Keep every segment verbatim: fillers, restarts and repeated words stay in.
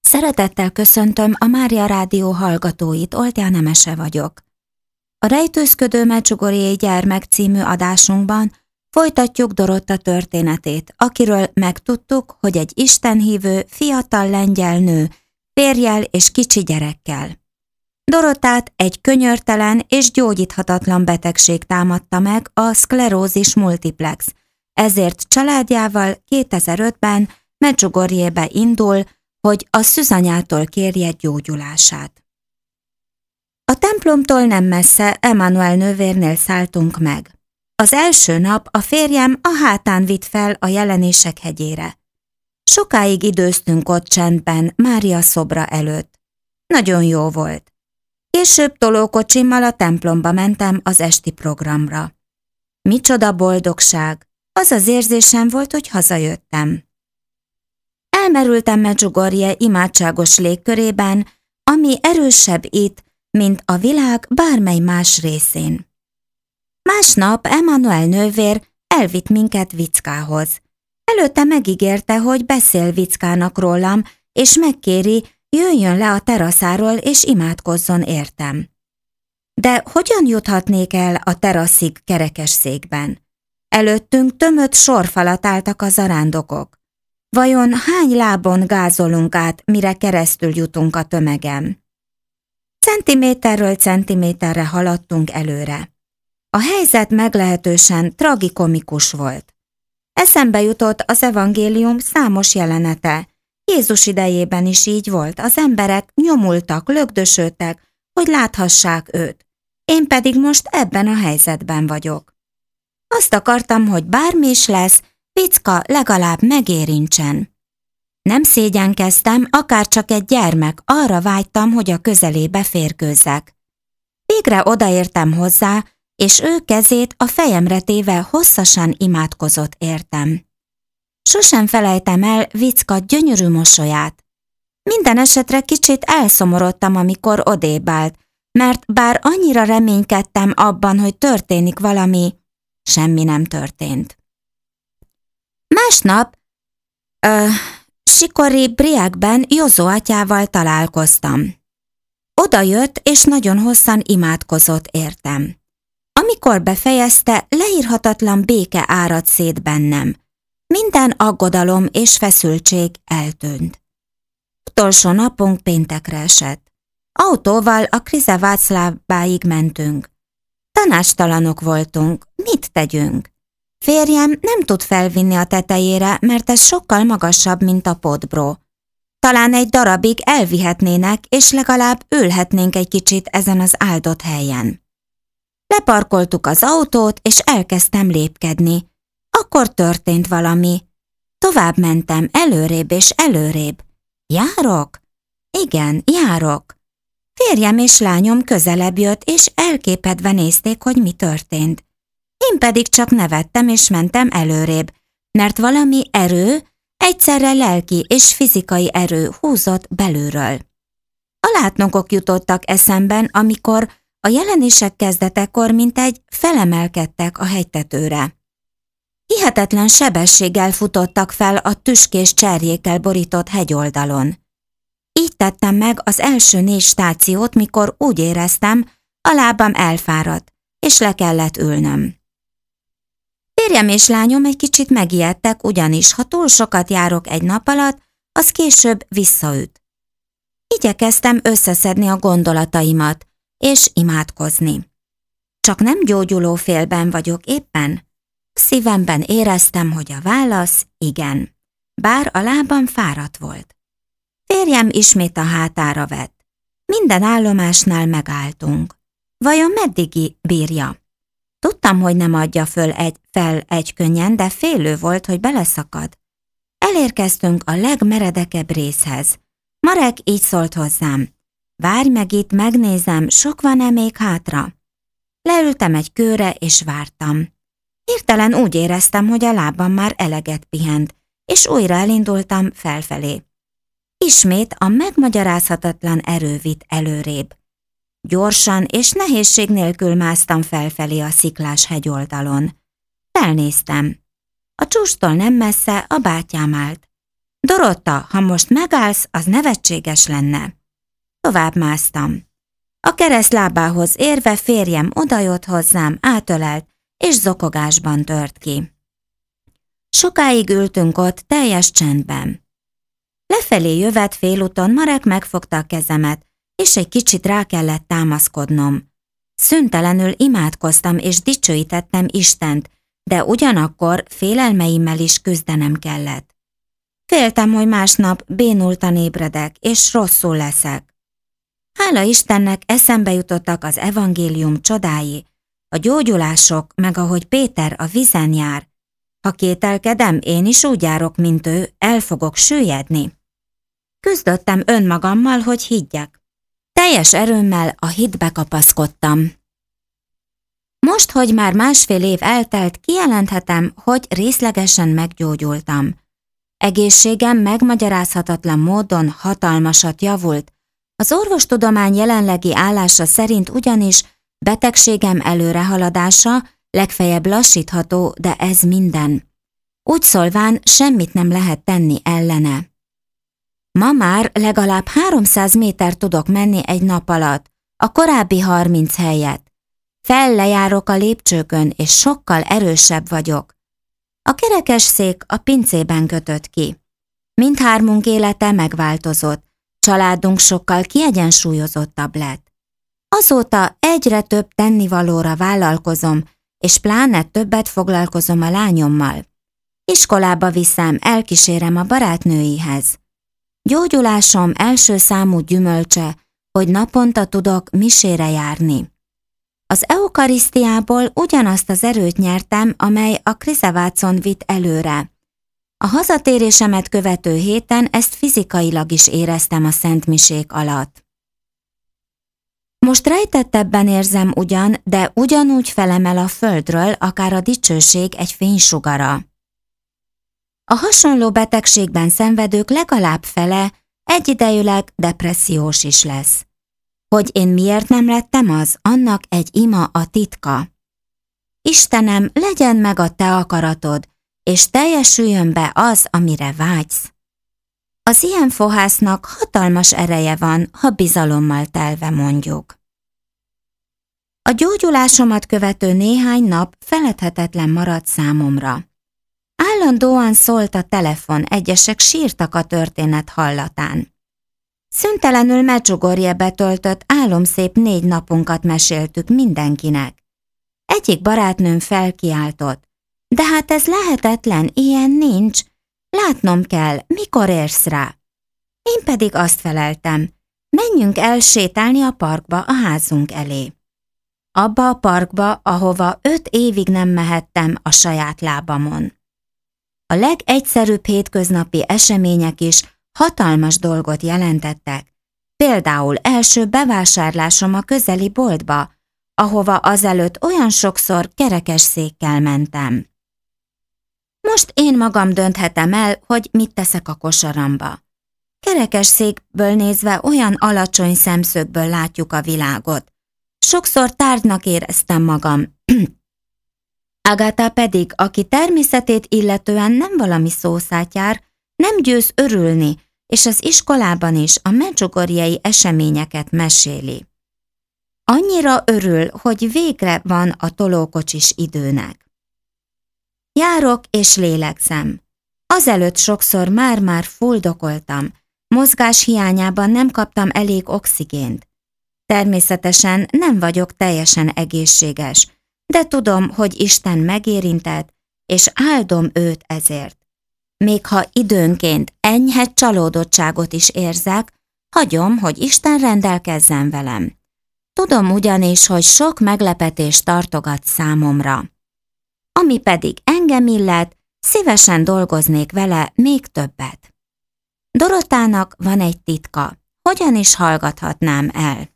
Szeretettel köszöntöm a Mária Rádió hallgatóit, Oltya Nemese vagyok. A Rejtőzködő Medjugorje gyermek című adásunkban folytatjuk Dorotta történetét, akiről megtudtuk, hogy egy istenhívő, fiatal lengyel nő, férjjel és kicsi gyerekkel. Dorottát egy könyörtelen és gyógyíthatatlan betegség támadta meg, a szklerózis multiplex, ezért családjával kétezer-ötben Medjugorjébe indul, hogy a szűzanyától kérje gyógyulását. A templomtól nem messze Emmanuel nővérnél szálltunk meg. Az első nap a férjem a hátán vitt fel a Jelenések hegyére. Sokáig időztünk ott csendben, Mária szobra előtt. Nagyon jó volt. Később tolókocsimmal a templomba mentem az esti programra. Micsoda boldogság! Az az érzésem volt, hogy hazajöttem. Elmerültem Medjugorje imádságos légkörében, ami erősebb itt, mint a világ bármely más részén. Másnap Emmanuel nővér elvitt minket Vickához. Előtte megígérte, hogy beszél Vickának rólam, és megkéri, jöjjön le a teraszáról és imádkozzon értem. De hogyan juthatnék el a teraszig kerekesszékben? Előttünk tömött sorfalat álltak a zarándokok. Vajon hány lábon gázolunk át, mire keresztül jutunk a tömegem? Centiméterről centiméterre haladtunk előre. A helyzet meglehetősen tragikomikus volt. Eszembe jutott az evangélium számos jelenete. Jézus idejében is így volt, az emberek nyomultak, lögdösödtek, hogy láthassák őt. Én pedig most ebben a helyzetben vagyok. Azt akartam, hogy bármi is lesz, Vicka legalább megérintsen. Nem szégyenkeztem, akárcsak egy gyermek, arra vágytam, hogy a közelébe férkőzzek. Végre odaértem hozzá, és ő kezét a fejemre téve hosszasan imádkozott értem. Sosem felejtem el Vicka gyönyörű mosolyát. Minden esetre kicsit elszomorodtam, amikor odébb állt, mert bár annyira reménykedtem abban, hogy történik valami, semmi nem történt. Másnap ö, Sikori Briekben Jozó atyával találkoztam. Oda jött, és nagyon hosszan imádkozott értem. Amikor befejezte, leírhatatlan béke áradt szét bennem. Minden aggodalom és feszültség eltűnt. Utolsó napunk péntekre esett. Autóval a Krize Václavbáig mentünk. Tanácstalanok voltunk, mit tegyünk? Férjem nem tud felvinni a tetejére, mert ez sokkal magasabb, mint a Podbró. Talán egy darabig elvihetnének, és legalább ülhetnénk egy kicsit ezen az áldott helyen. Leparkoltuk az autót, és elkezdtem lépkedni. Akkor történt valami. Tovább mentem, előrébb és előrébb. Járok? Igen, járok. Férjem és lányom közelebb jött, és elképedve nézték, hogy mi történt. Én pedig csak nevettem és mentem előrébb, mert valami erő, egyszerre lelki és fizikai erő húzott belülről. A látnokok jutottak eszemben, amikor a jelenések kezdetekor mintegy felemelkedtek a hegytetőre. Hihetetlen sebességgel futottak fel a tüskés cserjékkel borított hegyoldalon. Így tettem meg az első négy stációt, mikor úgy éreztem, a lábam elfáradt, és le kellett ülnöm. Férjem és lányom egy kicsit megijedtek, ugyanis ha túl sokat járok egy nap alatt, az később visszaüt. Igyekeztem összeszedni a gondolataimat, és imádkozni. Csak nem gyógyuló félben vagyok éppen. A szívemben éreztem, hogy a válasz igen, bár a lábam fáradt volt. Férjem ismét a hátára vett. Minden állomásnál megálltunk. Vajon meddig bírja? Tudtam, hogy nem adja föl egy, fel egy könnyen, de félő volt, hogy beleszakad. Elérkeztünk a legmeredekebb részhez. Marek így szólt hozzám. Várj meg itt, megnézem, sok van-e még hátra? Leültem egy kőre, és vártam. Hirtelen úgy éreztem, hogy a lábam már eleget pihent, és újra elindultam felfelé. Ismét a megmagyarázhatatlan erő vitt előrébb. Gyorsan és nehézség nélkül másztam felfelé a sziklás hegyoldalon. Felnéztem. A csúcstól nem messze a bátyám állt. Dorotta, ha most megállsz, az nevetséges lenne. Tovább másztam. A keresztlábához érve férjem odajött hozzám, átölelt, és zokogásban tört ki. Sokáig ültünk ott teljes csendben. Lefelé jövet félúton Marek megfogta a kezemet, és egy kicsit rá kellett támaszkodnom. Szüntelenül imádkoztam és dicsőítettem Istent, de ugyanakkor félelmeimmel is küzdenem kellett. Féltem, hogy másnap bénultan ébredek, és rosszul leszek. Hála Istennek eszembe jutottak az evangélium csodái, a gyógyulások, meg ahogy Péter a vízen jár. Ha kételkedem, én is úgy járok, mint ő, el fogok süllyedni. Küzdöttem önmagammal, hogy higgyek. Teljes erőmmel a hitbe kapaszkodtam. Most, hogy már másfél év eltelt, kijelenthetem, hogy részlegesen meggyógyultam. Egészségem megmagyarázhatatlan módon hatalmasat javult. Az orvostudomány jelenlegi állása szerint ugyanis betegségem előrehaladása legfeljebb lassítható, de ez minden. Úgy szólván semmit nem lehet tenni ellene. Ma már legalább háromszáz méter tudok menni egy nap alatt, a korábbi harminc helyet. Fellejárok a lépcsőkön, és sokkal erősebb vagyok. A kerekesszék a pincében kötött ki. Mindhármunk élete megváltozott, családunk sokkal kiegyensúlyozottabb lett. Azóta egyre több tennivalóra vállalkozom, és pláne többet foglalkozom a lányommal. Iskolába viszem, elkísérem a barátnőihez. Gyógyulásom első számú gyümölcse, hogy naponta tudok misére járni. Az eukarisztiából ugyanazt az erőt nyertem, amely a Krisevácon vitt előre. A hazatérésemet követő héten ezt fizikailag is éreztem a szentmisék alatt. Most rejtettebben érzem ugyan, de ugyanúgy felemel a földről, akár a dicsőség egy fénysugara. A hasonló betegségben szenvedők legalább fele egyidejűleg depressziós is lesz. Hogy én miért nem lettem az, annak egy ima a titka. Istenem, legyen meg a te akaratod, és teljesüljön be az, amire vágysz. Az ilyen fohásznak hatalmas ereje van, ha bizalommal telve mondjuk. A gyógyulásomat követő néhány nap feledhetetlen maradt számomra. Állandóan szólt a telefon, egyesek sírtak a történet hallatán. Szüntelenül Medjugorje töltött álomszép négy napunkat meséltük mindenkinek. Egyik barátnőm felkiáltott, de hát ez lehetetlen, ilyen nincs, látnom kell, mikor érsz rá. Én pedig azt feleltem, menjünk el sétálni a parkba a házunk elé. Abba a parkba, ahova öt évig nem mehettem a saját lábamon. A legegyszerűbb hétköznapi események is hatalmas dolgot jelentettek. Például első bevásárlásom a közeli boltba, ahova azelőtt olyan sokszor kerekesszékkel mentem. Most én magam dönthetem el, hogy mit teszek a kosaramba. Kerekesszékből nézve olyan alacsony szemszögből látjuk a világot. Sokszor tárgynak éreztem magam. Agatha pedig, aki természetét illetően nem valami szószátjár, nem győz örülni, és az iskolában is a medjugorjei eseményeket meséli. Annyira örül, hogy végre van a tolókocsis időnek. Járok és lélegzem. Azelőtt sokszor már-már fuldokoltam, mozgás hiányában nem kaptam elég oxigént. Természetesen nem vagyok teljesen egészséges, de tudom, hogy Isten megérintett, és áldom őt ezért. Még ha időnként enyhe csalódottságot is érzek, hagyom, hogy Isten rendelkezzen velem. Tudom ugyanis, hogy sok meglepetést tartogat számomra. Ami pedig engem illet, szívesen dolgoznék vele még többet. Dorottának van egy titka, hogyan is hallgathatnám el?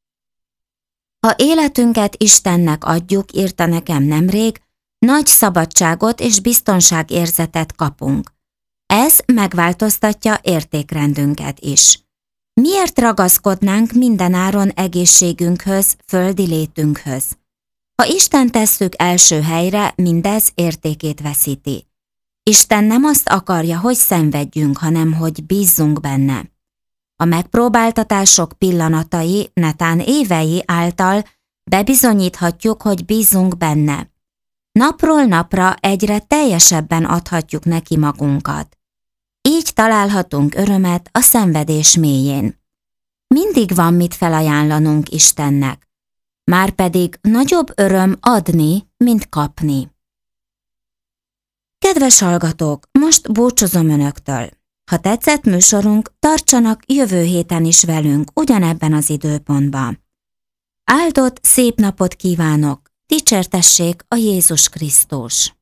Ha életünket Istennek adjuk, írta nekem nemrég, nagy szabadságot és biztonságérzetet kapunk. Ez megváltoztatja értékrendünket is. Miért ragaszkodnánk mindenáron egészségünkhöz, földi létünkhöz? Ha Isten tesszük első helyre, mindez értékét veszíti. Isten nem azt akarja, hogy szenvedjünk, hanem hogy bízzunk benne. A megpróbáltatások pillanatai, netán évei által bebizonyíthatjuk, hogy bízunk benne. Napról napra egyre teljesebben adhatjuk neki magunkat. Így találhatunk örömet a szenvedés mélyén. Mindig van mit felajánlanunk Istennek. Márpedig nagyobb öröm adni, mint kapni. Kedves hallgatók, most búcsúzom önöktől. Ha tetszett műsorunk, tartsanak jövő héten is velünk, ugyanebben az időpontban. Áldott, szép napot kívánok, dicsértessék a Jézus Krisztus!